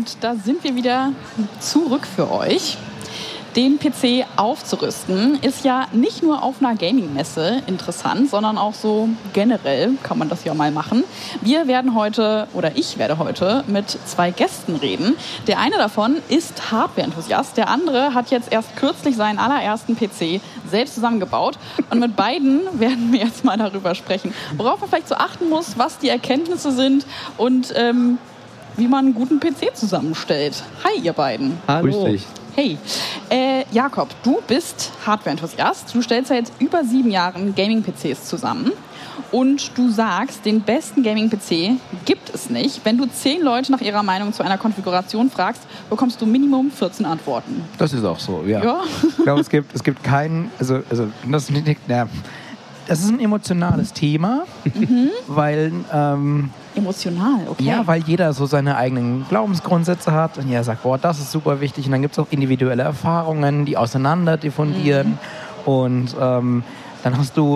und da sind wir wieder zurück für euch. Den PC aufzurüsten ist ja nicht nur auf einer Gaming-Messe interessant, sondern auch so generell kann man das ja mal machen. Ich werde heute mit 2 Gästen reden. Der eine davon ist Hardware-Enthusiast, der andere hat jetzt erst kürzlich seinen allerersten PC selbst zusammengebaut. Und mit beiden werden wir jetzt mal darüber sprechen, worauf man vielleicht so achten muss, was die Erkenntnisse sind und wie man einen guten PC zusammenstellt. Hi, ihr beiden. Hallo. Grüß dich. Hey, Jakob, du bist Hardware-Enthusiast. Du stellst ja jetzt über 7 Jahren Gaming-PCs zusammen. Und du sagst, den besten Gaming-PC gibt es nicht. Wenn du 10 Leute nach ihrer Meinung zu einer Konfiguration fragst, bekommst du Minimum 14 Antworten. Das ist auch so, ja. Ich glaube, es gibt keinen, das ist ein emotionales Thema, weil... Emotional, okay. Ja, weil jeder so seine eigenen Glaubensgrundsätze hat und jeder sagt, boah, das ist super wichtig. Und dann gibt es auch individuelle Erfahrungen, die auseinander diffundieren. Und dann hast du,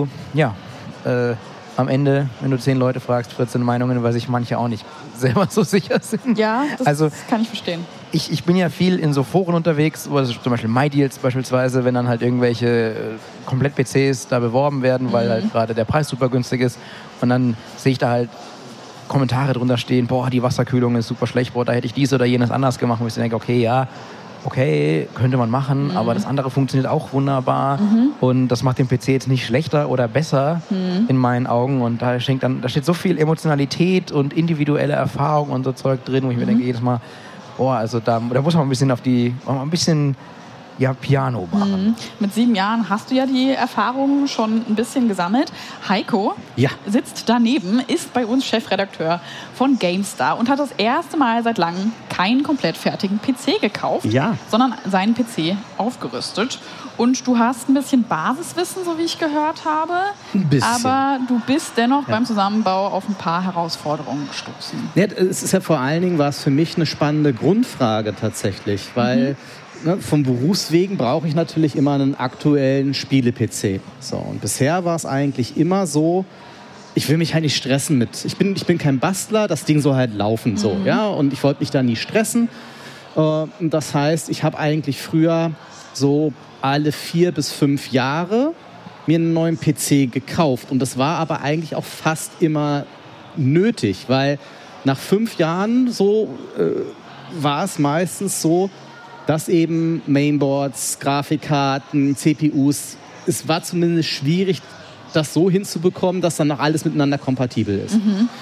am Ende, wenn du 10 Leute fragst, 14 Meinungen, weil sich manche auch nicht selber so sicher sind. Ja, das kann ich verstehen. Ich bin ja viel in so Foren unterwegs, also zum Beispiel MyDeals beispielsweise, wenn dann halt irgendwelche Komplett-PCs da beworben werden, weil halt gerade der Preis super günstig ist. Und dann sehe ich da halt Kommentare drunter stehen, boah, die Wasserkühlung ist super schlecht, boah, da hätte ich dies oder jenes anders gemacht. Und ich denke, okay, könnte man machen, aber das andere funktioniert auch wunderbar. Und das macht den PC jetzt nicht schlechter oder besser in meinen Augen. Und da steht so viel Emotionalität und individuelle Erfahrung und so Zeug drin, wo ich mir denke, jedes Mal, boah, also da muss man ein bisschen Piano machen. Mit 7 Jahren hast du ja die Erfahrung schon ein bisschen gesammelt. Heiko sitzt daneben, ist bei uns Chefredakteur von GameStar und hat das erste Mal seit langem keinen komplett fertigen PC gekauft, sondern seinen PC aufgerüstet. Und du hast ein bisschen Basiswissen, so wie ich gehört habe. Ein bisschen. Aber du bist dennoch beim Zusammenbau auf ein paar Herausforderungen gestoßen. Ja, es ist ja vor allen Dingen, war es für mich eine spannende Grundfrage tatsächlich, weil vom Berufswegen brauche ich natürlich immer einen aktuellen Spiele-PC. So, und bisher war es eigentlich immer so, ich will mich halt nicht stressen mit. Ich bin kein Bastler, das Ding soll halt laufen. So, ja? Und ich wollte mich da nie stressen. Das heißt, ich habe eigentlich früher so alle 4 bis 5 Jahre mir einen neuen PC gekauft. Und das war aber eigentlich auch fast immer nötig, weil nach 5 Jahren so war es meistens so, dass eben Mainboards, Grafikkarten, CPUs, es war zumindest schwierig, das so hinzubekommen, dass dann noch alles miteinander kompatibel ist.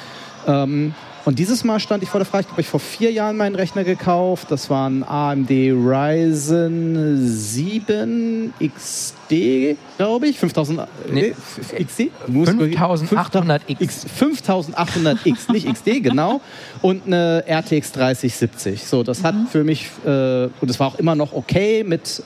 Und dieses Mal stand ich vor der Frage, ich habe vor 4 Jahren meinen Rechner gekauft. Das war ein AMD Ryzen 7 XD, glaube ich. 5800X. 5800X, nicht XD, genau. Und eine RTX 3070. So, das hat für mich, und es war auch immer noch okay mit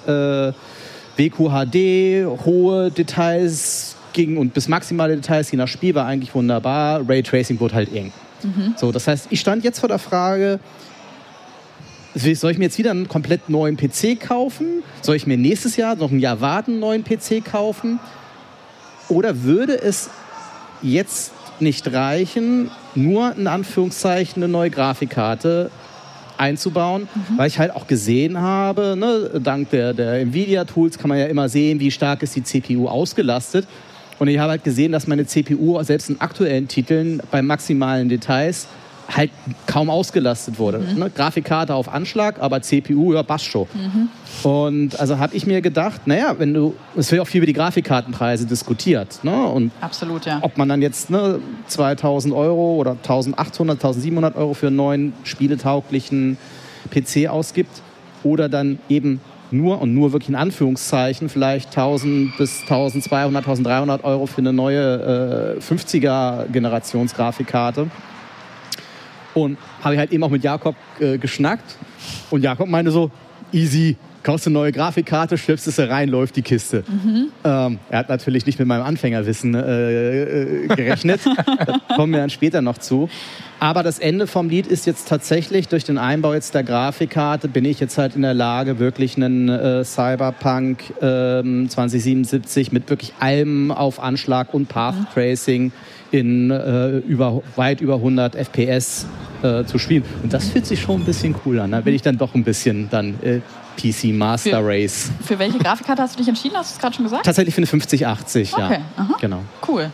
WQHD, hohe Details ging und bis maximale Details, je nach Spiel war eigentlich wunderbar. Raytracing wurde halt eng. So, das heißt, ich stand jetzt vor der Frage, soll ich mir jetzt wieder einen komplett neuen PC kaufen? Soll ich mir nächstes Jahr noch ein Jahr warten, einen neuen PC kaufen? Oder würde es jetzt nicht reichen, nur in Anführungszeichen eine neue Grafikkarte einzubauen? Weil ich halt auch gesehen habe, dank der Nvidia-Tools kann man ja immer sehen, wie stark ist die CPU ausgelastet. Und ich habe halt gesehen, dass meine CPU selbst in aktuellen Titeln bei maximalen Details halt kaum ausgelastet wurde. Grafikkarte auf Anschlag, aber CPU, passt schon. Und also habe ich mir gedacht, es wird ja auch viel über die Grafikkartenpreise diskutiert. Und absolut, ja. Ob man dann jetzt 2.000 Euro oder 1.800, 1.700 Euro für einen neuen spieletauglichen PC ausgibt oder dann eben nur wirklich in Anführungszeichen vielleicht 1.000 bis 1.200, 1.300 Euro für eine neue 50er-Generationsgrafikkarte. Und habe ich halt eben auch mit Jakob geschnackt. Und Jakob meinte so, easy, kaufst du eine neue Grafikkarte, schleppst es rein, läuft die Kiste. Er hat natürlich nicht mit meinem Anfängerwissen gerechnet. Da kommen wir dann später noch zu. Aber das Ende vom Lied ist jetzt tatsächlich, durch den Einbau jetzt der Grafikkarte, bin ich jetzt halt in der Lage, wirklich einen Cyberpunk 2077 mit wirklich allem auf Anschlag und Path Tracing in weit über 100 FPS zu spielen. Und das fühlt sich schon ein bisschen cool an. Da will ich dann doch ein bisschen dann PC Master Race. Für welche Grafikkarte hast du dich entschieden? Hast du es gerade schon gesagt? Tatsächlich für eine 5080, ja. Okay, aha. Genau. Cool.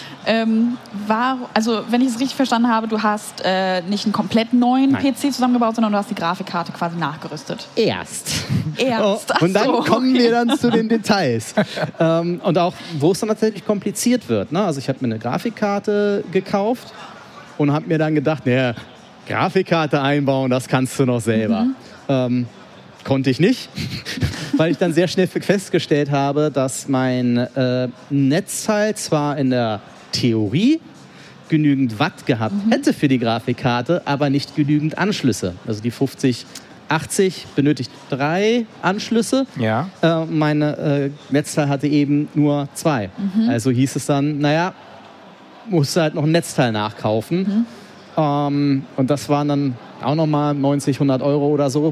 Also, wenn ich es richtig verstanden habe, du hast nicht einen komplett neuen PC zusammengebaut, sondern du hast die Grafikkarte quasi nachgerüstet. Erst. Oh, und dann kommen wir dann zu den Details. Und auch, wo es dann tatsächlich kompliziert wird. Ne? Also ich habe mir eine Grafikkarte gekauft und habe mir dann gedacht, naja, Grafikkarte einbauen, das kannst du noch selber. Konnte ich nicht, weil ich dann sehr schnell festgestellt habe, dass mein Netzteil zwar in der Theorie genügend Watt gehabt hätte für die Grafikkarte, aber nicht genügend Anschlüsse. Also die 5080 benötigt 3 Anschlüsse. Ja. Mein Netzteil hatte eben nur 2. Also hieß es dann, naja, musste halt noch ein Netzteil nachkaufen. Und das waren dann auch nochmal 90, 100 Euro oder so.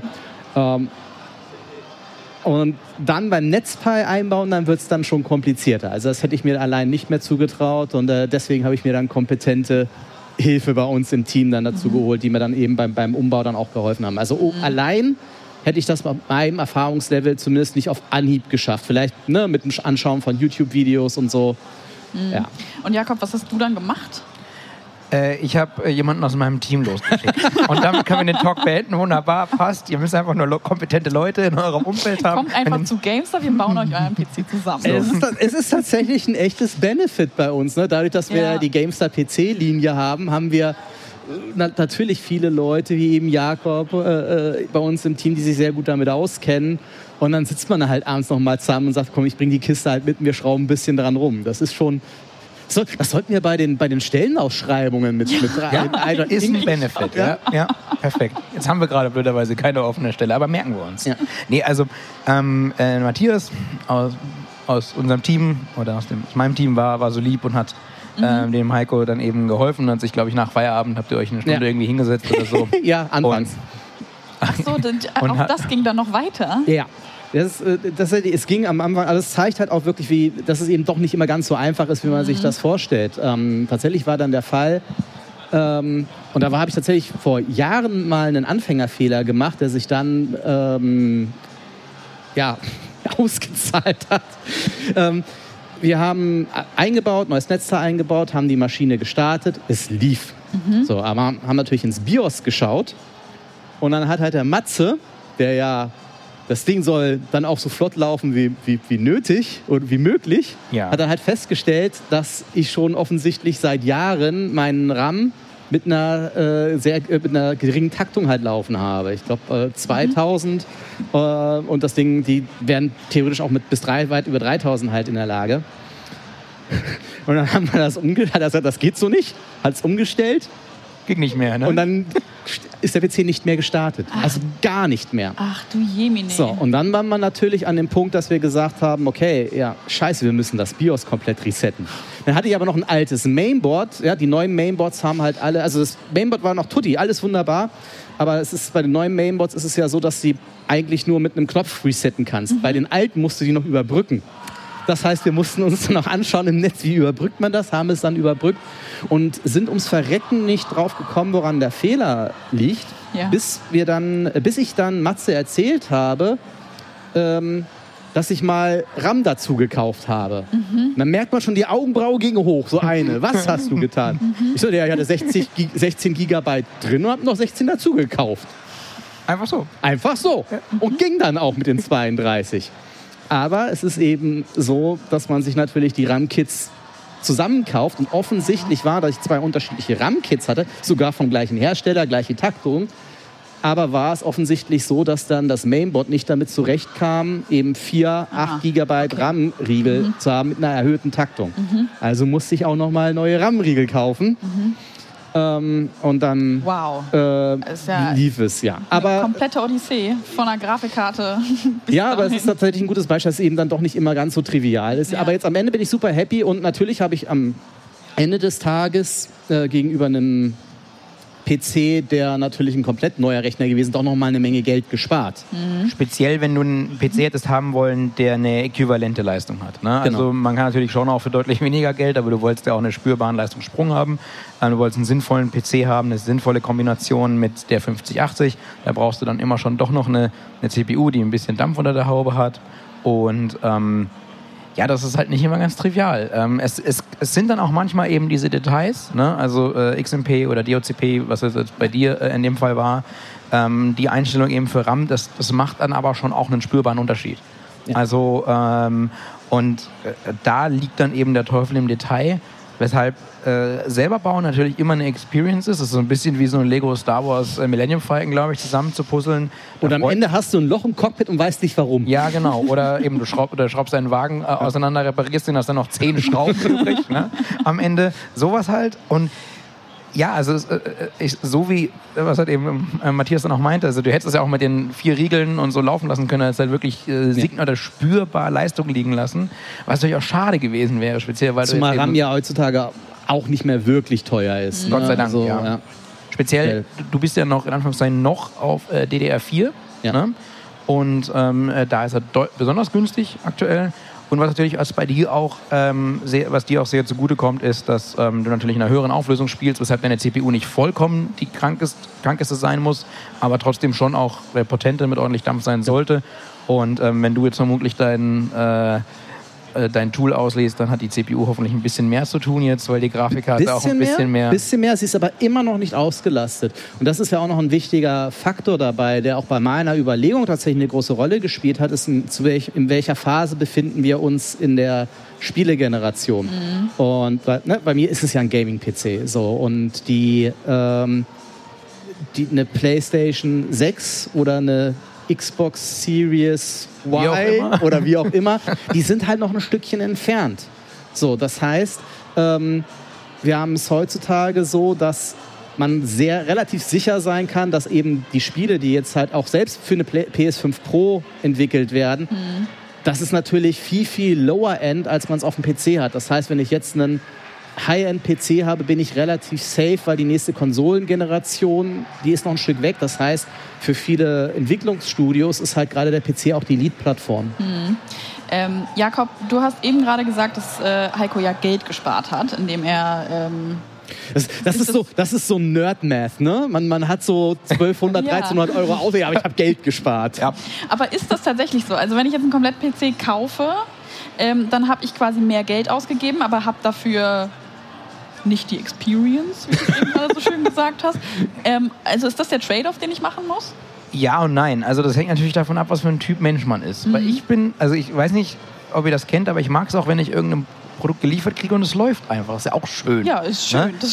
Und dann beim Netzteil einbauen, dann wird es dann schon komplizierter. Also das hätte ich mir allein nicht mehr zugetraut und deswegen habe ich mir dann kompetente Hilfe bei uns im Team dann dazu geholt, die mir dann eben beim Umbau dann auch geholfen haben. Also allein hätte ich das bei meinem Erfahrungslevel zumindest nicht auf Anhieb geschafft. Vielleicht mit dem Anschauen von YouTube-Videos und so. Ja. Und Jakob, was hast du dann gemacht? Ich habe jemanden aus meinem Team losgeschickt. Und damit können wir den Talk beenden. Wunderbar, passt. Ihr müsst einfach nur kompetente Leute in eurem Umfeld haben. Kommt einfach zu GameStar, wir bauen euch euren PC zusammen. Es ist tatsächlich ein echtes Benefit bei uns. Ne? Dadurch, dass wir die GameStar PC-Linie haben, haben wir natürlich viele Leute wie eben Jakob bei uns im Team, die sich sehr gut damit auskennen. Und dann sitzt man halt abends noch mal zusammen und sagt, komm, ich bringe die Kiste halt mit und wir schrauben ein bisschen dran rum. Das ist schon... Das sollten wir bei den Stellenausschreibungen mit rein. Ja, ist ein Benefit. Ja, perfekt. Jetzt haben wir gerade blöderweise keine offene Stelle, aber merken wir uns. Ja. Nee, also Matthias aus unserem Team oder aus meinem Team war so lieb und hat dem Heiko dann eben geholfen. Und sich, glaube ich, nach Feierabend habt ihr euch eine Stunde irgendwie hingesetzt oder so. Ja, anfangs. Ach so, auch das ging dann noch weiter? Ja. Es ging am Anfang, also es zeigt halt auch wirklich, dass es eben doch nicht immer ganz so einfach ist, wie man sich das vorstellt. Tatsächlich war dann der Fall, und da habe ich tatsächlich vor Jahren mal einen Anfängerfehler gemacht, der sich dann ausgezahlt hat. Wir haben neues Netzteil eingebaut, haben die Maschine gestartet, es lief. So, aber haben natürlich ins BIOS geschaut und dann hat halt der Matze, der ja... Das Ding soll dann auch so flott laufen wie nötig und wie möglich. Ja. Hat er halt festgestellt, dass ich schon offensichtlich seit Jahren meinen RAM mit einer geringen Taktung halt laufen habe. Ich glaube 2000 und das Ding, die wären theoretisch auch mit weit über 3000 halt in der Lage. Und dann haben wir das umgestellt, hat er gesagt, das geht so nicht, hat es umgestellt. Ging nicht mehr, ne? Und dann ist der PC nicht mehr gestartet. Also gar nicht mehr. Ach du Jemine. So, und dann waren wir natürlich an dem Punkt, dass wir gesagt haben, okay, ja, scheiße, wir müssen das BIOS komplett resetten. Dann hatte ich aber noch ein altes Mainboard. Ja, die neuen Mainboards haben halt alle, also das Mainboard war noch tutti, alles wunderbar. Aber bei den neuen Mainboards ist es ja so, dass du eigentlich nur mit einem Knopf resetten kannst. Bei den alten musst du die noch überbrücken. Das heißt, wir mussten uns dann auch anschauen im Netz, wie überbrückt man das, haben es dann überbrückt und sind ums Verrecken nicht drauf gekommen, woran der Fehler liegt, bis ich dann Matze erzählt habe, dass ich mal RAM dazu gekauft habe. Dann merkt man schon, die Augenbraue ging hoch, so eine. Was hast du getan? Ich so, ich hatte 16 Gigabyte drin und habe noch 16 dazu gekauft. Einfach so. Einfach so. Und ging dann auch mit den 32. Aber es ist eben so, dass man sich natürlich die RAM-Kits zusammenkauft. Und offensichtlich war, dass ich 2 unterschiedliche RAM-Kits hatte, sogar vom gleichen Hersteller, gleiche Taktung. Aber war es offensichtlich so, dass dann das Mainboard nicht damit zurechtkam, eben 8 GB RAM-Riegel zu haben mit einer erhöhten Taktung. Also musste ich auch nochmal neue RAM-Riegel kaufen. Und dann lief es, ja. Aber eine komplette Odyssee von einer Grafikkarte. Ja, aber es ist tatsächlich ein gutes Beispiel, dass es eben dann doch nicht immer ganz so trivial ist. Ja. Aber jetzt am Ende bin ich super happy und natürlich habe ich am Ende des Tages gegenüber einem PC, der natürlich ein komplett neuer Rechner gewesen, doch noch mal eine Menge Geld gespart. Speziell, wenn du einen PC hättest haben wollen, der eine äquivalente Leistung hat. Ne? Genau. Also man kann natürlich schon auch für deutlich weniger Geld, aber du wolltest ja auch einen spürbaren Leistungssprung haben. Du wolltest einen sinnvollen PC haben, eine sinnvolle Kombination mit der 5080. Da brauchst du dann immer schon doch noch eine CPU, die ein bisschen Dampf unter der Haube hat. Und ja, das ist halt nicht immer ganz trivial. Es sind dann auch manchmal eben diese Details, ne? Also XMP oder DOCP, was es jetzt bei dir in dem Fall war, die Einstellung eben für RAM, das macht dann aber schon auch einen spürbaren Unterschied. Ja. Also da liegt dann eben der Teufel im Detail, weshalb selber bauen natürlich immer eine Experience ist. Das ist so ein bisschen wie so ein Lego Star Wars Millennium Falcon, glaube ich, zusammen zu puzzeln. Und am Ende hast du ein Loch im Cockpit und weißt nicht warum. Ja, genau. Oder eben du schraubst deinen Wagen auseinander, reparierst den, hast dann noch 10 Schrauben übrig. Ne? Am Ende sowas halt. Und ja, also so wie, was halt eben Matthias dann auch meinte, also du hättest es ja auch mit den 4 Riegeln und so laufen lassen können, als halt wirklich oder spürbar Leistung liegen lassen, was natürlich auch schade gewesen wäre, speziell weil zumal RAM ja heutzutage auch nicht mehr wirklich teuer ist. Gott sei Dank, also, ja. Speziell, du bist ja noch in Anführungszeichen noch auf DDR4, ja. Ne? Und da ist er besonders günstig aktuell. Und was natürlich als bei dir auch, was dir auch sehr zugutekommt, ist, dass du natürlich in einer höheren Auflösung spielst, weshalb deine CPU nicht vollkommen die krankeste sein muss, aber trotzdem schon auch potente mit ordentlich Dampf sein sollte. Und wenn du jetzt vermutlich dein Tool auslässt, dann hat die CPU hoffentlich ein bisschen mehr zu tun jetzt, weil die Grafikkarte auch ein bisschen mehr... Bisschen mehr, sie ist aber immer noch nicht ausgelastet. Und das ist ja auch noch ein wichtiger Faktor dabei, der auch bei meiner Überlegung tatsächlich eine große Rolle gespielt hat, ist, in welcher Phase befinden wir uns in der Spielegeneration. Und bei mir ist es ja ein Gaming-PC. So, und eine PlayStation 6 oder eine Xbox Series Y oder wie auch immer, die sind halt noch ein Stückchen entfernt. So, das heißt, wir haben es heutzutage so, dass man relativ sicher sein kann, dass eben die Spiele, die jetzt halt auch selbst für eine PS5 Pro entwickelt werden, das ist natürlich viel, viel lower end, als man es auf dem PC hat. Das heißt, wenn ich jetzt einen High-End-PC habe, bin ich relativ safe, weil die nächste Konsolengeneration, die ist noch ein Stück weg. Das heißt, für viele Entwicklungsstudios ist halt gerade der PC auch die Lead-Plattform. Jakob, du hast eben gerade gesagt, dass Heiko ja Geld gespart hat, indem er... Das ist so Nerd-Math, ne? Man hat so 1200, 1300 Euro Auto, aber ich habe Geld gespart. Ja. Aber ist das tatsächlich so? Also wenn ich jetzt einen Komplett-PC kaufe, dann habe ich quasi mehr Geld ausgegeben, aber habe dafür nicht die Experience, wie du eben gerade so schön gesagt hast. Also ist das der Trade-off, den ich machen muss? Ja und nein. Also das hängt natürlich davon ab, was für ein Typ Mensch man ist. Weil ich weiß nicht, ob ihr das kennt, aber ich mag es auch, wenn ich irgendein Produkt geliefert kriege und es läuft einfach. Das ist ja auch schön. Ja, ist schön. Ne? Das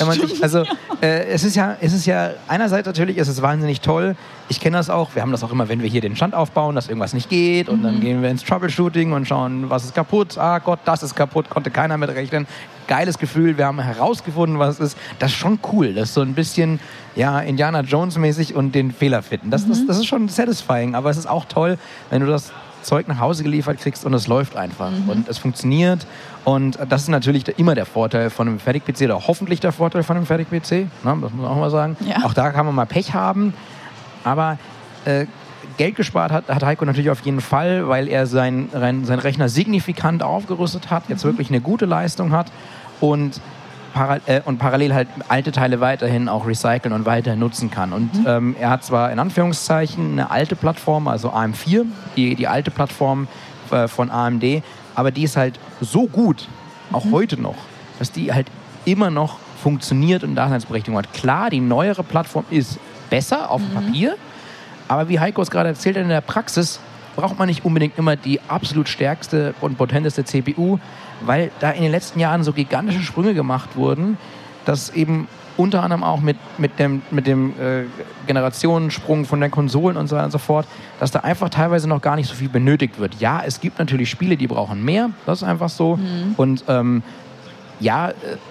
Es ist ja einerseits natürlich ist es wahnsinnig toll. Ich kenne das auch. Wir haben das auch immer, wenn wir hier den Stand aufbauen, dass irgendwas nicht geht und dann gehen wir ins Troubleshooting und schauen, was ist kaputt. Ah Gott, das ist kaputt, konnte keiner mit rechnen. Geiles Gefühl, wir haben herausgefunden, was es ist. Das ist schon cool. Das ist so ein bisschen Indiana Jones mäßig und den Fehler finden. Das ist schon satisfying, aber es ist auch toll, wenn du das Zeug nach Hause geliefert kriegst und es läuft einfach und es funktioniert. Und das ist natürlich immer der Vorteil von einem Fertig-PC oder hoffentlich der Vorteil von einem Fertig-PC. Ne? Das muss man auch mal sagen. Ja. Auch da kann man mal Pech haben. Aber Geld gespart hat Heiko natürlich auf jeden Fall, weil er seinen Rechner signifikant aufgerüstet hat, jetzt wirklich eine gute Leistung hat und parallel halt alte Teile weiterhin auch recyceln und weiter nutzen kann. Und er hat zwar in Anführungszeichen eine alte Plattform, also AM4, die alte Plattform von AMD, aber die ist halt so gut, auch heute noch, dass die halt immer noch funktioniert und Daseinsberechtigung hat. Klar, die neuere Plattform ist besser auf dem Papier, aber wie Heiko es gerade erzählt hat, in der Praxis braucht man nicht unbedingt immer die absolut stärkste und potenteste CPU, weil da in den letzten Jahren so gigantische Sprünge gemacht wurden, dass eben unter anderem auch mit dem Generationensprung von den Konsolen und so weiter und so fort, dass da einfach teilweise noch gar nicht so viel benötigt wird. Ja, es gibt natürlich Spiele, die brauchen mehr, das ist einfach so. Und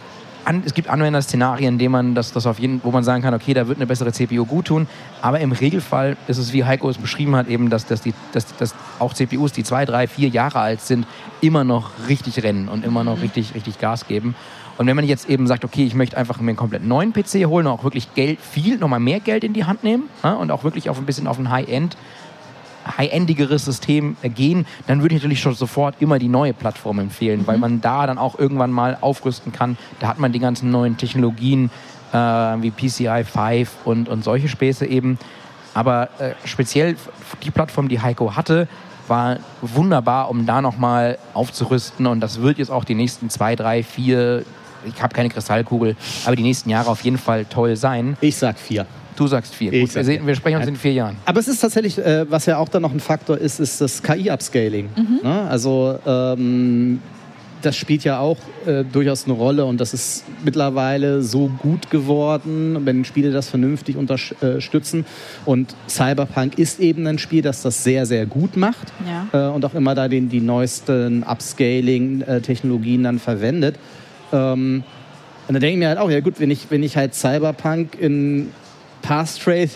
es gibt Anwenderszenarien, in denen man wo man sagen kann, okay, da wird eine bessere CPU gut tun. Aber im Regelfall ist es, wie Heiko es beschrieben hat, eben, dass auch CPUs, die 2, 3, 4 Jahre alt sind, immer noch richtig rennen und immer noch richtig Gas geben. Und wenn man jetzt eben sagt, okay, ich möchte einfach mir einen komplett neuen PC holen und auch wirklich nochmal mehr Geld in die Hand nehmen, ja, und auch wirklich ein bisschen auf ein high-endigeres System gehen, dann würde ich natürlich schon sofort immer die neue Plattform empfehlen, weil man da dann auch irgendwann mal aufrüsten kann. Da hat man die ganzen neuen Technologien wie PCI 5 und solche Späße eben. Aber speziell die Plattform, die Heiko hatte, war wunderbar, um da nochmal aufzurüsten. Und das wird jetzt auch die nächsten 2, 3, 4, ich habe keine Kristallkugel, aber die nächsten Jahre auf jeden Fall toll sein. Ich sag 4. Du sagst 4. Gut, wir sprechen uns in 4 Jahren. Aber es ist tatsächlich, was ja auch dann noch ein Faktor ist das KI-Upscaling. Ne? Also das spielt ja auch durchaus eine Rolle und das ist mittlerweile so gut geworden, wenn Spiele das vernünftig unterstützen. Und Cyberpunk ist eben ein Spiel, das das sehr, sehr gut macht und auch immer da die neuesten Upscaling-Technologien dann verwendet. Und da denke ich mir halt auch, ja gut, wenn ich halt Cyberpunk in Path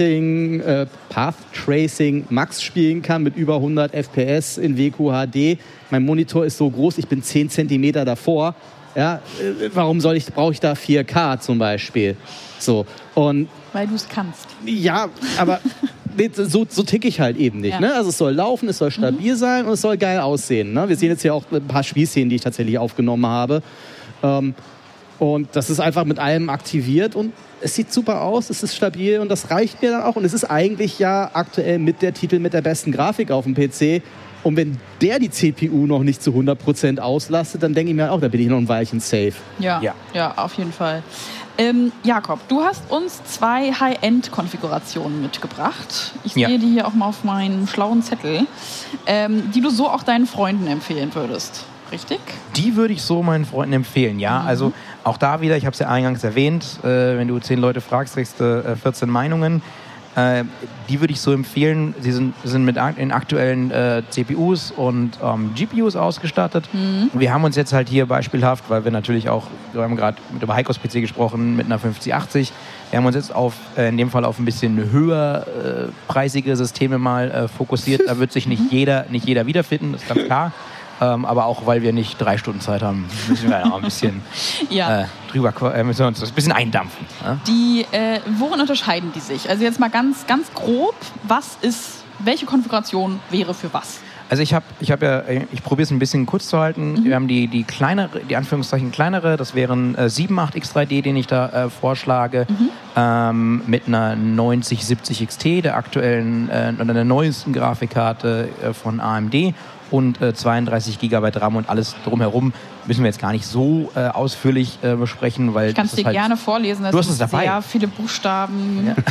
Tracing Max spielen kann mit über 100 FPS in WQHD. Mein Monitor ist so groß, ich bin 10 Zentimeter davor. Ja, warum brauche ich da 4K zum Beispiel? So, und weil du es kannst. Ja, aber so ticke ich halt eben nicht. Ja. Ne? Also es soll laufen, es soll stabil sein und es soll geil aussehen. Ne? Wir sehen jetzt hier auch ein paar Spielszenen, die ich tatsächlich aufgenommen habe. Und das ist einfach mit allem aktiviert und es sieht super aus, es ist stabil und das reicht mir dann auch. Und es ist eigentlich ja aktuell der Titel mit der besten Grafik auf dem PC. Und wenn der die CPU noch nicht zu 100% auslastet, dann denke ich mir auch, da bin ich noch ein Weilchen safe. Ja, auf jeden Fall. Jakob, du hast uns 2 High-End-Konfigurationen mitgebracht. Ich sehe die hier auch mal auf meinem schlauen Zettel, die du so auch deinen Freunden empfehlen würdest. Richtig? Die würde ich so meinen Freunden empfehlen, ja. Also auch da wieder, ich habe es ja eingangs erwähnt, wenn du 10 Leute fragst, kriegst du 14 Meinungen. Die würde ich so empfehlen. Sie sind mit in aktuellen CPUs und GPUs ausgestattet. Wir haben uns jetzt halt hier beispielhaft, weil wir natürlich auch, wir haben gerade über Heikos PC gesprochen, mit einer 5080. Wir haben uns jetzt in dem Fall auf ein bisschen höherpreisige Systeme mal fokussiert. Da wird sich nicht jeder wiederfinden, das ist ganz klar. Aber auch, weil wir nicht 3 Stunden Zeit haben, müssen wir auch ein bisschen müssen wir uns das ein bisschen eindampfen. Ja? Worin unterscheiden die sich? Also jetzt mal ganz, ganz grob, welche Konfiguration wäre für was? Also ich probiere es ein bisschen kurz zu halten. Wir haben die kleinere, die Anführungszeichen kleinere, das wären 7.8X3D, den ich da vorschlage, mit einer 9070 XT, der aktuellen oder der neuesten Grafikkarte von AMD. Und 32 GB RAM und alles drumherum müssen wir jetzt gar nicht so ausführlich besprechen, weil ich kann es dir gerne vorlesen. Du hast es dabei. Sehr viele Buchstaben. Ja.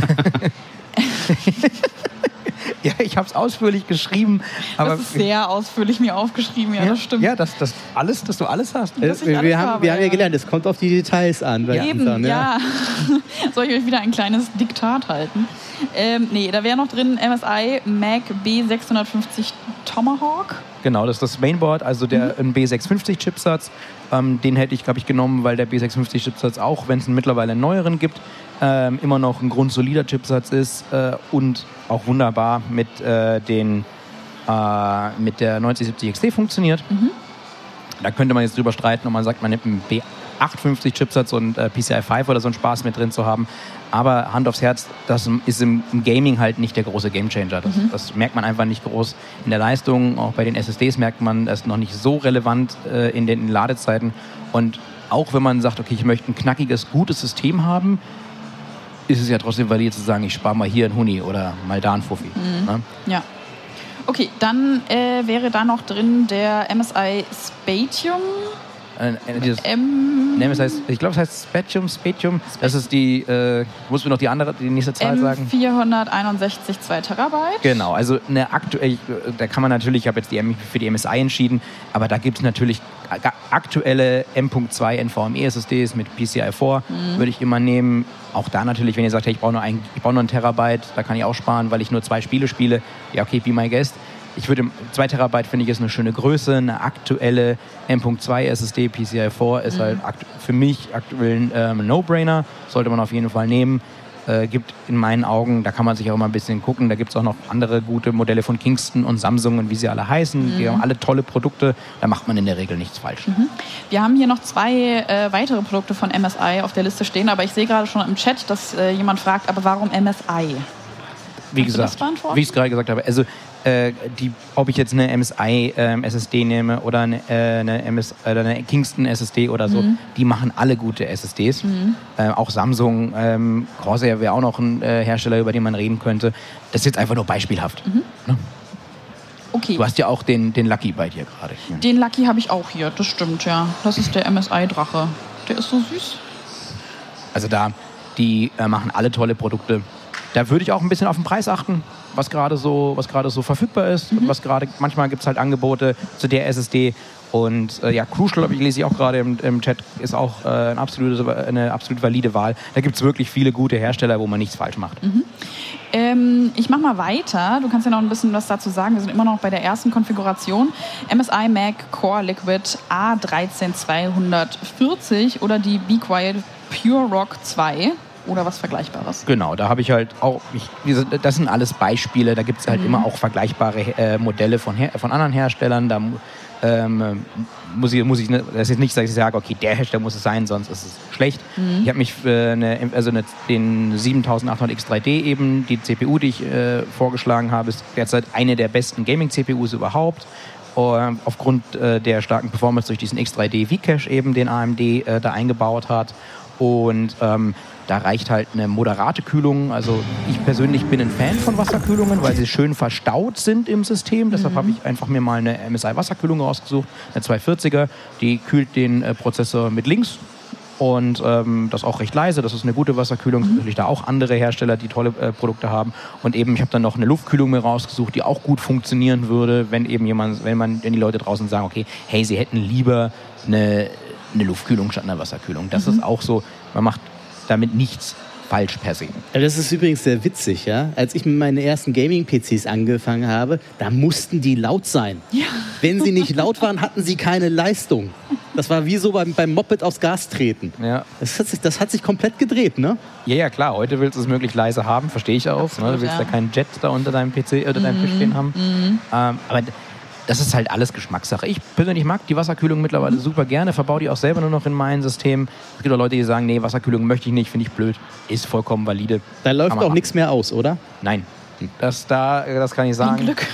Ja, ich habe es ausführlich geschrieben. Aber das ist sehr ausführlich mir aufgeschrieben, das stimmt. Ja, dass du alles hast. Wir haben ja gelernt, es kommt auf die Details an. Eben, ja. Soll ich euch wieder ein kleines Diktat halten? Da wäre noch drin MSI Mac B650 Tomahawk. Genau, das ist das Mainboard, also ein B650-Chipsatz. Den hätte ich, glaube ich, genommen, weil der B650-Chipsatz, auch wenn es mittlerweile einen neueren gibt, immer noch ein grundsolider Chipsatz ist und auch wunderbar mit der 9070 XT funktioniert. Da könnte man jetzt drüber streiten, ob man sagt, man nimmt einen B850-Chipsatz und PCI 5 oder so einen Spaß mit drin zu haben. Aber Hand aufs Herz, das ist im Gaming halt nicht der große Gamechanger. Das merkt man einfach nicht groß in der Leistung. Auch bei den SSDs merkt man es noch nicht so relevant in den Ladezeiten. Und auch wenn man sagt, okay, ich möchte ein knackiges, gutes System haben, ist es ja trotzdem valide zu sagen, ich spare mal hier einen Huni oder mal da einen Fuffi. Ne? Ja. Okay, dann wäre da noch drin der MSI Spatium. Ich glaube, es heißt Spatium. Das ist die, muss mir noch die nächste Zahl sagen? 461 2 Terabyte. Genau, also da kann man natürlich, ich habe jetzt für die MSI entschieden, aber da gibt es natürlich aktuelle M.2 NVMe SSDs mit PCI 4, würde ich immer nehmen. Auch da natürlich, wenn ihr sagt, hey, ich brauche nur einen Terabyte, da kann ich auch sparen, weil ich nur 2 Spiele spiele. Ja, okay, be my guest. ich würde 2 Terabyte finde ich ist eine schöne Größe, eine aktuelle M.2 SSD PCI 4 ist halt für mich aktuell ein No-Brainer, sollte man auf jeden Fall nehmen. Gibt in meinen Augen, da kann man sich auch mal ein bisschen gucken, da gibt es auch noch andere gute Modelle von Kingston und Samsung und wie sie alle heißen, die haben alle tolle Produkte, da macht man in der Regel nichts falsch. Wir haben hier noch 2 weitere Produkte von MSI auf der Liste stehen, aber ich sehe gerade schon im Chat, dass jemand fragt, aber warum MSI? Wie gesagt, wie ich es gerade gesagt habe, also ob ich jetzt eine MSI SSD nehme oder eine Kingston SSD oder so, die machen alle gute SSDs. Auch Samsung, Corsair wäre auch noch ein Hersteller, über den man reden könnte. Das ist jetzt einfach nur beispielhaft. Ne? Okay. Du hast ja auch den Lucky bei dir gerade. Den Lucky habe ich auch hier, das stimmt, ja. Das ist der MSI-Drache. Der ist so süß. Also die machen alle tolle Produkte. Da würde ich auch ein bisschen auf den Preis achten, was gerade so verfügbar ist. Manchmal gibt es halt Angebote zu der SSD. Und Crucial, lese ich auch gerade im Chat, ist auch eine absolut valide Wahl. Da gibt es wirklich viele gute Hersteller, wo man nichts falsch macht. Ich mache mal weiter. Du kannst ja noch ein bisschen was dazu sagen. Wir sind immer noch bei der ersten Konfiguration. MSI Mac Core Liquid A13240 oder die Be Quiet Pure Rock 2. Oder was Vergleichbares. Genau, da habe ich halt auch, das sind alles Beispiele, da gibt es halt immer auch vergleichbare Modelle von anderen Herstellern. Da muss ich das ist nicht, dass ich sage, okay, der Hersteller muss es sein, sonst ist es schlecht. Ich habe mich für den 7800 X3D eben, die CPU, die ich vorgeschlagen habe, ist derzeit eine der besten Gaming-CPUs überhaupt. Aufgrund der starken Performance durch diesen X3D V-Cache eben, den AMD da eingebaut hat. Und da reicht halt eine moderate Kühlung. Also ich persönlich bin ein Fan von Wasserkühlungen, weil sie schön verstaut sind im System. Deshalb habe ich einfach mir mal eine MSI-Wasserkühlung rausgesucht, eine 240er. Die kühlt den Prozessor mit links und das auch recht leise. Das ist eine gute Wasserkühlung. Es gibt natürlich da auch andere Hersteller, die tolle Produkte haben. Und eben, ich habe dann noch eine Luftkühlung mir rausgesucht, die auch gut funktionieren würde, wenn die Leute draußen sagen, okay, hey, sie hätten lieber eine Luftkühlung statt einer Wasserkühlung. Das ist auch so, man macht damit nichts falsch per se. Das ist übrigens sehr witzig, ja. Als ich mit meinen ersten Gaming-PCs angefangen habe, da mussten die laut sein. Ja. Wenn sie nicht laut waren, hatten sie keine Leistung. Das war wie so beim Moped aufs Gas treten. Ja. Das hat sich komplett gedreht, ne? Ja, klar. Heute willst du es möglichst leise haben, verstehe ich auch. Absolut, ne? Du willst ja keinen Jet da unter deinem PC oder deinem Tisch stehen haben. Aber das ist halt alles Geschmackssache. Ich persönlich mag die Wasserkühlung mittlerweile super gerne, verbaue die auch selber nur noch in mein System. Es gibt auch Leute, die sagen, nee, Wasserkühlung möchte ich nicht, finde ich blöd. Ist vollkommen valide. Da läuft auch nichts mehr aus, oder? Nein. Das kann ich sagen. Glück.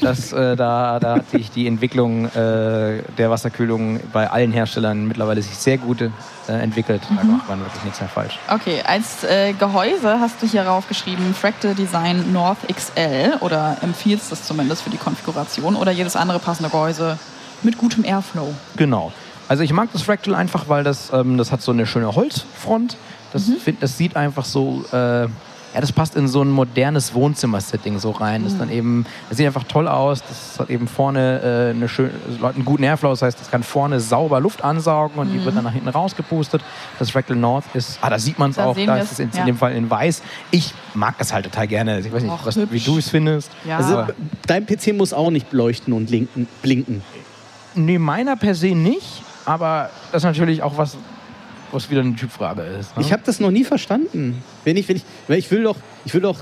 Da hat sich die Entwicklung der Wasserkühlung bei allen Herstellern mittlerweile sich sehr gut entwickelt. Da macht man wirklich nichts mehr falsch. Okay, als Gehäuse hast du hier raufgeschrieben Fractal Design North XL oder empfiehlst es zumindest für die Konfiguration oder jedes andere passende Gehäuse mit gutem Airflow. Genau. Also ich mag das Fractal einfach, weil das hat so eine schöne Holzfront. Das sieht einfach so... das passt in so ein modernes Wohnzimmer-Setting so rein. Das sieht einfach toll aus. Das hat eben vorne einen guten Airflow. Das heißt, das kann vorne sauber Luft ansaugen und die wird dann nach hinten rausgepustet. Das Fractal North ist, da sieht man es auch, da ist es in dem Fall in weiß. Ich mag das halt total gerne. Ich weiß nicht, wie du es findest. Ja. Also, dein PC muss auch nicht leuchten und blinken. Nee, meiner per se nicht. Aber das ist natürlich auch was wieder eine Typfrage ist. Ne? Ich habe das noch nie verstanden. Weil ich will doch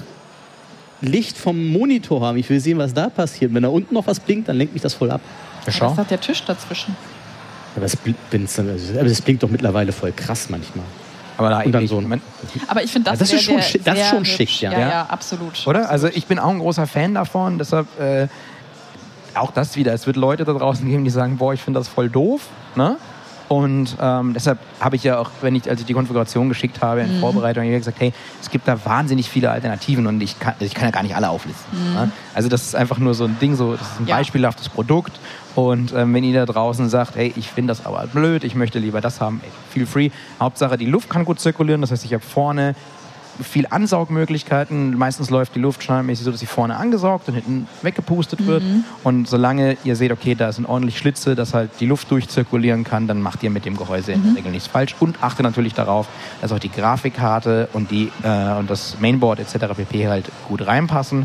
Licht vom Monitor haben. Ich will sehen, was da passiert. Wenn da unten noch was blinkt, dann lenkt mich das voll ab. Was hat der Tisch dazwischen? Aber das blinkt doch mittlerweile voll krass manchmal. Aber aber ich finde das ist schon schick, ja. Ja, absolut. Oder? Also ich bin auch ein großer Fan davon. Deshalb auch das wieder. Es wird Leute da draußen geben, die sagen, boah, ich finde das voll doof. Ne? Und deshalb habe ich ja auch, als ich die Konfiguration geschickt habe in Vorbereitung, gesagt, hey, es gibt da wahnsinnig viele Alternativen und ich kann ja gar nicht alle auflisten. Ne? Also das ist einfach nur so ein Ding, das ist ein beispielhaftes Produkt. Und wenn ihr da draußen sagt, hey, ich finde das aber blöd, ich möchte lieber das haben, feel free. Hauptsache, die Luft kann gut zirkulieren, das heißt, ich habe vorne viel Ansaugmöglichkeiten. Meistens läuft die Luft standardmäßig so, dass sie vorne angesaugt und hinten weggepustet wird. Und solange ihr seht, okay, da sind ordentlich Schlitze, dass halt die Luft durchzirkulieren kann, dann macht ihr mit dem Gehäuse in der Regel nichts falsch. Und achtet natürlich darauf, dass auch die Grafikkarte und das Mainboard etc. pp. halt gut reinpassen.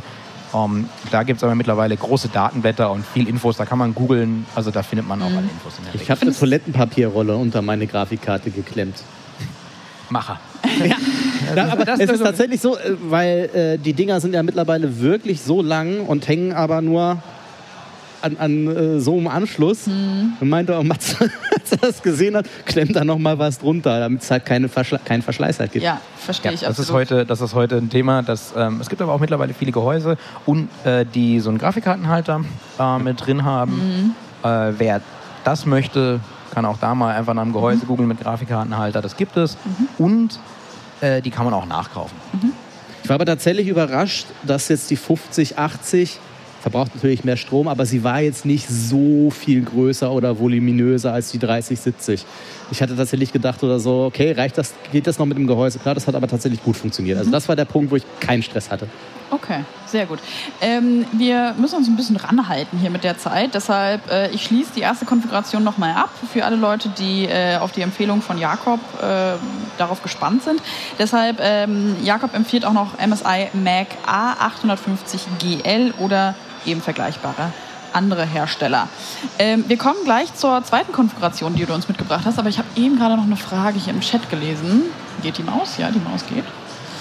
Da gibt es aber mittlerweile große Datenblätter und viel Infos, da kann man googeln, also da findet man auch alle Infos in der Regel. Ich habe eine Toilettenpapierrolle unter meine Grafikkarte geklemmt. Macher. Ja, aber es ist tatsächlich so, weil die Dinger sind ja mittlerweile wirklich so lang und hängen aber nur an so einem Anschluss. Und meinte auch Matze, als er das gesehen hat, klemmt da noch mal was drunter, damit es halt keinen Verschleiß halt gibt. Ja, verstehe ich das absolut. Das ist heute ein Thema. Es gibt aber auch mittlerweile viele Gehäuse, und die so einen Grafikkartenhalter mit drin haben. Wer das möchte, kann auch da mal einfach nach einem Gehäuse googeln mit Grafikkartenhalter. Das gibt es. Und die kann man auch nachkaufen. Ich war aber tatsächlich überrascht, dass jetzt die 5080 verbraucht natürlich mehr Strom, aber sie war jetzt nicht so viel größer oder voluminöser als die 3070. Ich hatte tatsächlich gedacht oder so, okay, geht das noch mit dem Gehäuse? Klar, das hat aber tatsächlich gut funktioniert. Also das war der Punkt, wo ich keinen Stress hatte. Okay, sehr gut. Wir müssen uns ein bisschen ranhalten hier mit der Zeit. Deshalb, ich schließe die erste Konfiguration nochmal ab für alle Leute, die auf die Empfehlung von Jakob darauf gespannt sind. Deshalb, Jakob empfiehlt auch noch MSI Mac A850GL oder eben vergleichbare andere Hersteller. Wir kommen gleich zur zweiten Konfiguration, die du uns mitgebracht hast, aber ich habe eben gerade noch eine Frage hier im Chat gelesen. Geht die Maus? Ja, die Maus geht.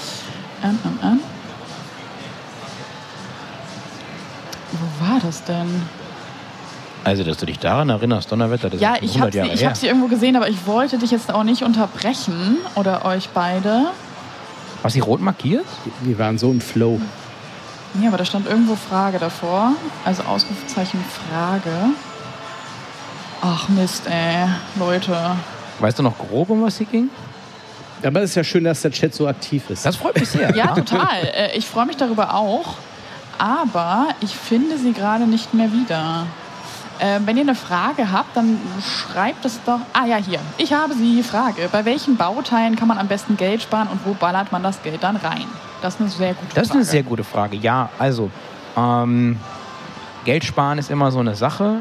Wo war das denn? Also, dass du dich daran erinnerst, Donnerwetter, das ist 100 Jahre her. Ich habe sie irgendwo gesehen, aber ich wollte dich jetzt auch nicht unterbrechen oder euch beide. War sie rot markiert? Die waren so im Flow. Ja, aber da stand irgendwo Frage davor. Also Ausrufezeichen Frage. Ach Mist, Leute. Weißt du noch grob, um was sie ging? Aber es ist ja schön, dass der Chat so aktiv ist. Das freut mich sehr. Ja, total. Ich freue mich darüber auch. Aber ich finde sie gerade nicht mehr wieder. Wenn ihr eine Frage habt, dann schreibt es doch... Ah ja, hier. Ich habe die Frage. Bei welchen Bauteilen kann man am besten Geld sparen und wo ballert man das Geld dann rein? Das ist eine sehr gute Frage. Das ist eine sehr gute Frage. Ja, also Geld sparen ist immer so eine Sache.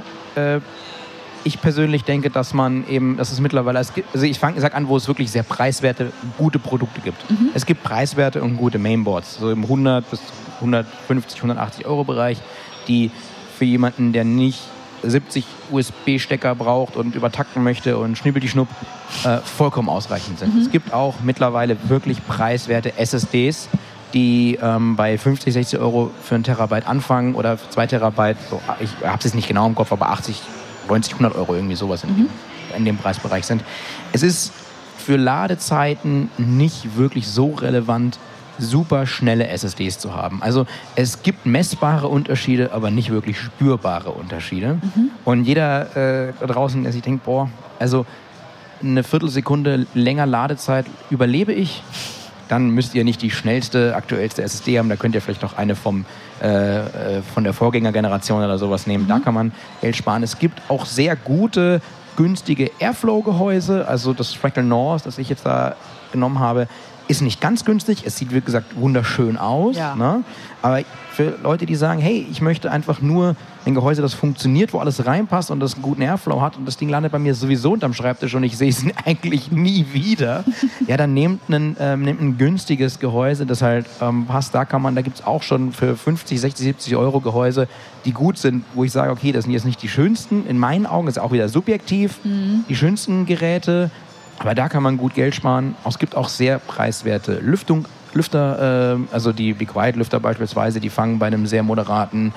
Ich persönlich denke, dass es mittlerweile... Also ich sage an, wo es wirklich sehr preiswerte, gute Produkte gibt. Es gibt preiswerte und gute Mainboards. So im 100 bis 150, 180 Euro Bereich, die für jemanden, der nicht 70 USB-Stecker braucht und übertakten möchte und schnippel-die-schnupp, vollkommen ausreichend sind. Es gibt auch mittlerweile wirklich preiswerte SSDs, die bei 50, 60 Euro für einen Terabyte anfangen oder für 2 Terabyte, so, ich habe es jetzt nicht genau im Kopf, aber 80, 90, 100 Euro irgendwie sowas in dem Preisbereich sind. Es ist für Ladezeiten nicht wirklich so relevant, super schnelle SSDs zu haben. Also es gibt messbare Unterschiede, aber nicht wirklich spürbare Unterschiede. Und jeder da draußen, der sich denkt, also eine Viertelsekunde länger Ladezeit überlebe ich, dann müsst ihr nicht die schnellste, aktuellste SSD haben. Da könnt ihr vielleicht noch eine von der Vorgängergeneration oder sowas nehmen. Da kann man Geld sparen. Es gibt auch sehr gute, günstige Airflow-Gehäuse. Also das Fractal North, das ich jetzt da genommen habe, ist nicht ganz günstig. Es sieht, wie gesagt, wunderschön aus. Ja. Ne? Aber für Leute, die sagen, hey, ich möchte einfach nur ein Gehäuse, das funktioniert, wo alles reinpasst und das einen guten Airflow hat und das Ding landet bei mir sowieso unterm Schreibtisch und ich sehe es eigentlich nie wieder, ja, dann nehmt ein günstiges Gehäuse, das halt passt. Da gibt es auch schon für 50, 60, 70 Euro Gehäuse, die gut sind, wo ich sage, okay, das sind jetzt nicht die schönsten, in meinen Augen, das ist auch wieder subjektiv, die schönsten Geräte, aber da kann man gut Geld sparen. Es gibt auch sehr preiswerte Lüfter, also die Be Quiet Lüfter beispielsweise, die fangen bei einem sehr moderaten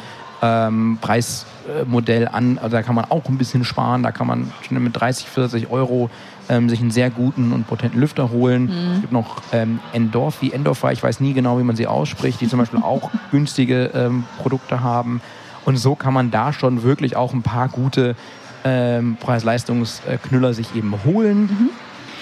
Preismodell an. Also da kann man auch ein bisschen sparen. Da kann man schon mit 30, 40 Euro sich einen sehr guten und potenten Lüfter holen. Es gibt noch Endorphi, ich weiß nie genau, wie man sie ausspricht, die zum Beispiel auch günstige Produkte haben. Und so kann man da schon wirklich auch ein paar gute Preis-Leistungsknüller sich eben holen.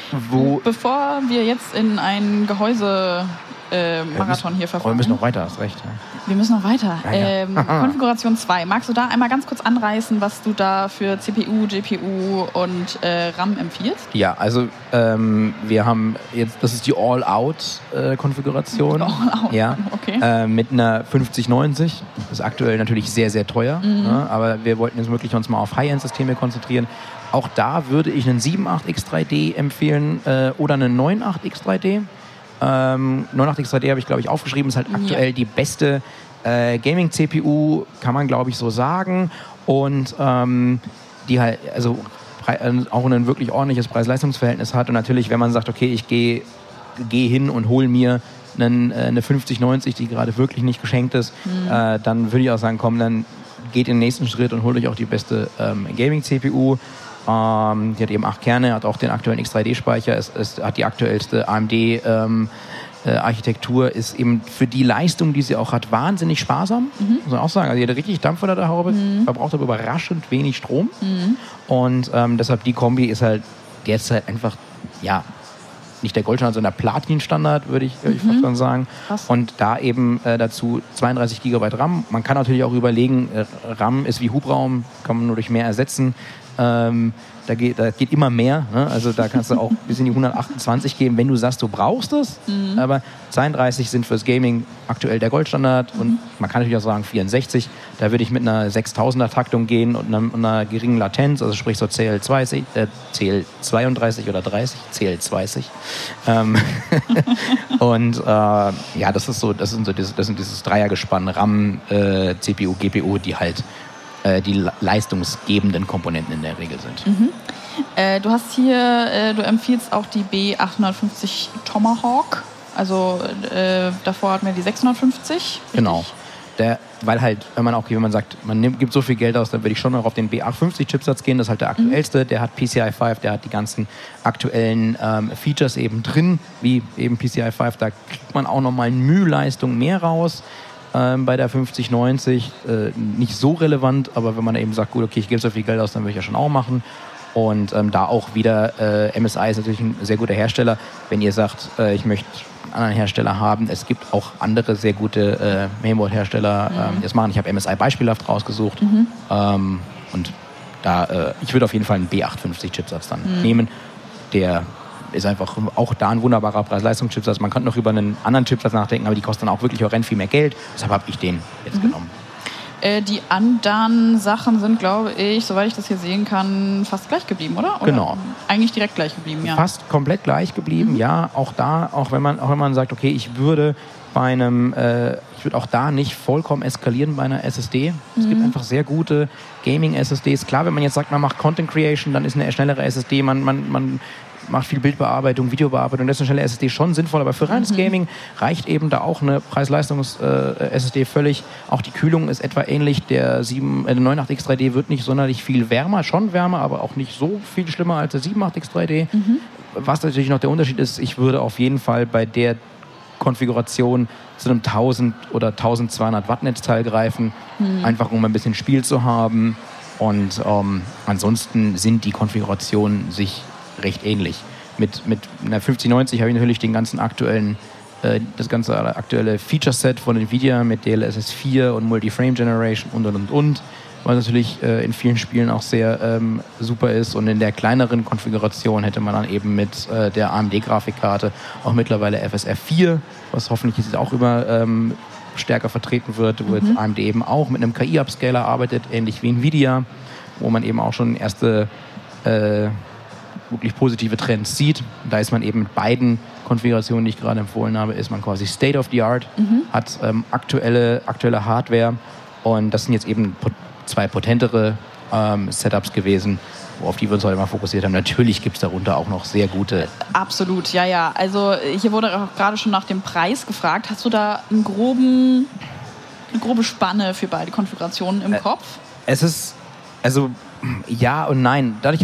Bevor wir jetzt in ein Gehäuse-Marathon hier verfolgen. Wir müssen noch weiter, hast recht. Ja. Wir müssen noch weiter. Ja. Konfiguration 2. Magst du da einmal ganz kurz anreißen, was du da für CPU, GPU und RAM empfiehlst? Ja, also wir haben jetzt, das ist die All-Out-Konfiguration. All-Out, ja, okay. Mit einer 5090. Das ist aktuell natürlich sehr, sehr teuer. Ne? Aber wir wollten jetzt wirklich uns mal auf High-End-Systeme konzentrieren. Auch da würde ich einen 78X3D empfehlen oder einen 98X3D. 89X3D habe ich, glaube ich, aufgeschrieben. Ist halt aktuell die beste Gaming-CPU kann man, glaube ich, so sagen. Und die halt, also auch ein wirklich ordentliches Preis-Leistungs-Verhältnis hat. Und natürlich, wenn man sagt, okay, ich gehe hin und hole mir eine 5090, die gerade wirklich nicht geschenkt ist, dann würde ich auch sagen, komm, dann geht in den nächsten Schritt und holt euch auch die beste Gaming-CPU. Die hat eben 8 Kerne, hat auch den aktuellen X3D-Speicher, es hat die aktuellste AMD Architektur, ist eben für die Leistung, die sie auch hat, wahnsinnig sparsam. Muss man auch sagen. Also die hat richtig Dampf unter der Haube, verbraucht aber überraschend wenig Strom. Und deshalb die Kombi ist halt derzeit einfach, ja, nicht der Goldstandard, sondern der Platin-Standard, würde ich fast schon sagen. Krass. Und da eben dazu 32 GB RAM. Man kann natürlich auch überlegen, RAM ist wie Hubraum, kann man nur durch mehr ersetzen. Da geht immer mehr, ne? Also da kannst du auch bis in die 128 gehen, wenn du sagst, du brauchst es. Aber 32 sind fürs Gaming aktuell der Goldstandard und man kann natürlich auch sagen 64. Da würde ich mit einer 6000er Taktung gehen und einer geringen Latenz, also sprich so CL32 oder 30, CL20. Und ja, das sind dieses Dreiergespann RAM, CPU, GPU, die halt die leistungsgebenden Komponenten in der Regel sind. Du hast hier, du empfiehlst auch die B850 Tomahawk, also davor hatten wir die 650. Richtig? Genau. Weil halt, wenn man sagt, gibt so viel Geld aus, dann würde ich schon noch auf den B850-Chipsatz gehen, das ist halt der aktuellste, der hat PCI 5, der hat die ganzen aktuellen Features eben drin, wie eben PCI 5, da kriegt man auch nochmal Mühleistung mehr raus. Bei der 5090 nicht so relevant, aber wenn man eben sagt, gut, okay, ich gebe so viel Geld aus, dann würde ich ja schon auch machen. Und da auch wieder, MSI ist natürlich ein sehr guter Hersteller. Wenn ihr sagt, ich möchte einen anderen Hersteller haben, es gibt auch andere sehr gute Mainboard-Hersteller, die das machen. Ich habe MSI beispielhaft rausgesucht. Und da, ich würde auf jeden Fall einen B850-Chipsatz dann nehmen, der ist einfach auch da ein wunderbarer Preis-Leistungs-Chipsatz. Man könnte noch über einen anderen Chipsatz nachdenken, aber die kosten dann auch wirklich horrend viel mehr Geld. Deshalb habe ich den jetzt genommen. Die anderen Sachen sind, glaube ich, soweit ich das hier sehen kann, fast gleich geblieben, oder? Genau. Eigentlich direkt gleich geblieben, ja. Fast komplett gleich geblieben, ja. Auch da, auch wenn man sagt, okay, ich würde auch da nicht vollkommen eskalieren bei einer SSD. Es gibt einfach sehr gute Gaming-SSDs. Klar, wenn man jetzt sagt, man macht Content Creation, dann ist eine schnellere SSD, man macht viel Bildbearbeitung, Videobearbeitung, das ist eine schnelle SSD schon sinnvoll, aber für reines Gaming reicht eben da auch eine Preis-Leistungs-SSD völlig. Auch die Kühlung ist etwa ähnlich, der 98X3D wird nicht sonderlich viel wärmer, schon wärmer, aber auch nicht so viel schlimmer als der 78X3D. Was natürlich noch der Unterschied ist, ich würde auf jeden Fall bei der Konfiguration zu einem 1000 oder 1200 Watt Netzteil greifen, einfach um ein bisschen Spiel zu haben. Und ansonsten sind die Konfigurationen sich recht ähnlich. Mit einer 5090 habe ich natürlich das ganze aktuelle Feature-Set von Nvidia mit DLSS 4 und Multi-Frame Generation und. Was natürlich in vielen Spielen auch sehr super ist. Und in der kleineren Konfiguration hätte man dann eben mit der AMD-Grafikkarte auch mittlerweile FSR 4, was hoffentlich jetzt auch immer stärker vertreten wird, wo jetzt AMD eben auch mit einem KI-Upscaler arbeitet, ähnlich wie Nvidia, wo man eben auch schon erste wirklich positive Trends sieht. Da ist man eben mit beiden Konfigurationen, die ich gerade empfohlen habe, ist man quasi State of the Art, hat aktuelle Hardware und das sind jetzt eben 2 potentere Setups gewesen, auf die wir uns heute mal fokussiert haben. Natürlich gibt es darunter auch noch sehr gute. Absolut, ja. Also hier wurde auch gerade schon nach dem Preis gefragt. Hast du da eine grobe Spanne für beide Konfigurationen im Kopf? Es ist, also ja und nein. Dadurch,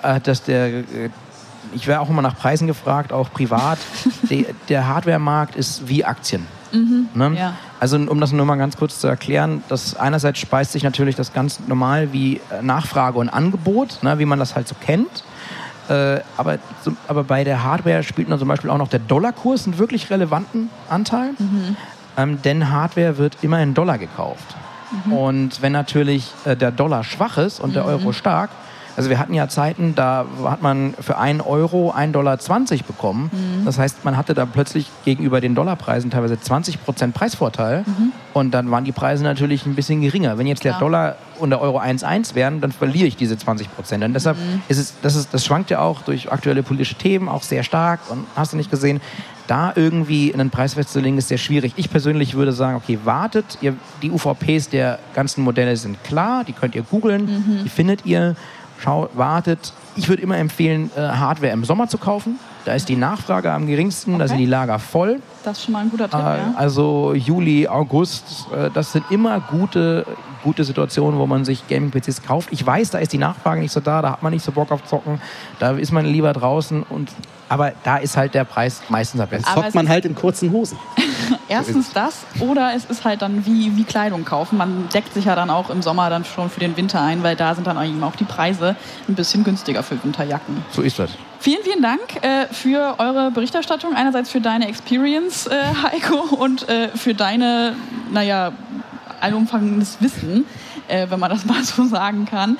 ich werde auch immer nach Preisen gefragt, auch privat. Der Hardware-Markt ist wie Aktien. Ne? Ja. Also um das nur mal ganz kurz zu erklären, das einerseits speist sich natürlich das ganz normal wie Nachfrage und Angebot, ne, wie man das halt so kennt. Aber bei der Hardware spielt dann zum Beispiel auch noch der Dollarkurs einen wirklich relevanten Anteil. Denn Hardware wird immer in Dollar gekauft. Und wenn natürlich der Dollar schwach ist und der Euro stark, also wir hatten ja Zeiten, da hat man für 1 Euro 1,20 Dollar bekommen. Das heißt, man hatte da plötzlich gegenüber den Dollarpreisen teilweise 20% Preisvorteil. Und dann waren die Preise natürlich ein bisschen geringer. Wenn jetzt der Dollar und der Euro 1,1 wären, dann verliere ich diese 20%. Und deshalb das schwankt ja auch durch aktuelle politische Themen auch sehr stark. Und hast du nicht gesehen, da irgendwie einen Preis festzulegen, ist sehr schwierig. Ich persönlich würde sagen, okay, wartet. Die UVPs der ganzen Modelle sind klar, die könnt ihr googeln, die findet ihr. Wartet. Ich würde immer empfehlen, Hardware im Sommer zu kaufen. Da ist die Nachfrage am geringsten, da sind die Lager voll. Das ist schon mal ein guter Tipp, ja. Also Juli, August, das sind immer gute Situationen, wo man sich Gaming-PCs kauft. Ich weiß, da ist die Nachfrage nicht so da hat man nicht so Bock auf Zocken. Da ist man lieber draußen. Aber da ist halt der Preis meistens am besten. Zockt man halt in kurzen Hosen. Erstens das, oder es ist halt dann wie Kleidung kaufen. Man deckt sich ja dann auch im Sommer dann schon für den Winter ein, weil da sind dann eben auch die Preise ein bisschen günstiger für Winterjacken. So ist das. Vielen, vielen Dank für eure Berichterstattung. Einerseits für deine Experience, Heiko, und für deine, allumfangendes Wissen, wenn man das mal so sagen kann.